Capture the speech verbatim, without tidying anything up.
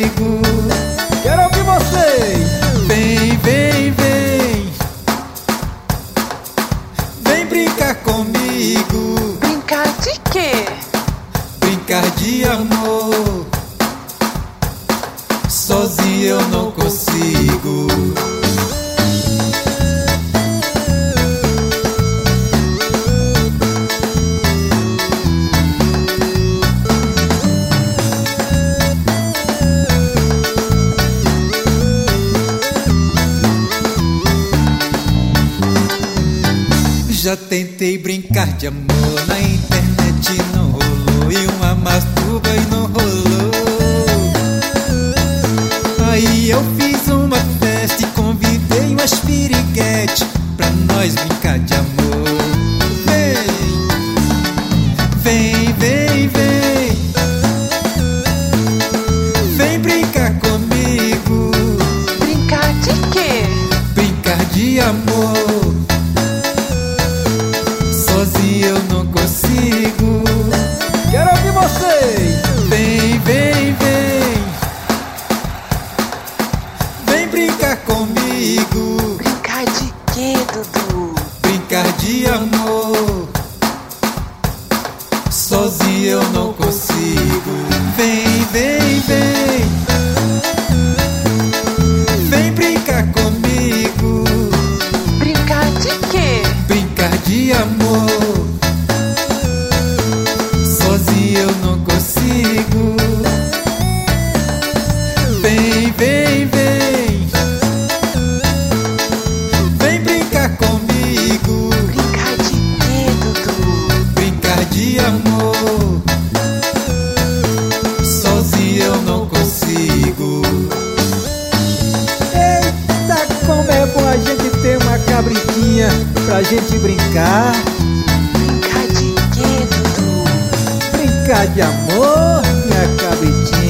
comigo. Quero ouvir vocês. Vem, vem, vem. Vem brincar comigo. Brincar de quê? Brincar de amor. Sozinho eu não consigo. Já tentei brincar de amor na internet, não rolou. E uma masturba e não rolou. Aí eu fiz uma festa e convidei umas piriguete pra nós brincar de amor. Vem, vem, vem, vem. Vem brincar comigo. Brincar de quê? Brincar de amor. Sozinho eu não consigo. Quero ouvir vocês. Vem, vem, vem. Vem brincar comigo. Brincar de quê, Dudu? Brincar de amor. Sozinho eu não consigo. Vem, vem, vem. Vem brincar comigo. Brincar de quê? Brincar de amor. Sozinho eu não consigo. Vem, vem, vem. Vem brincar comigo. Brincar de quê, Dudu? Brincar de amor. Sozinho eu não consigo. Eita, como é bom a gente ter uma cabritinha pra gente brincar. Brincar de quê, Dudu? Brincar de amor, minha cabritinha.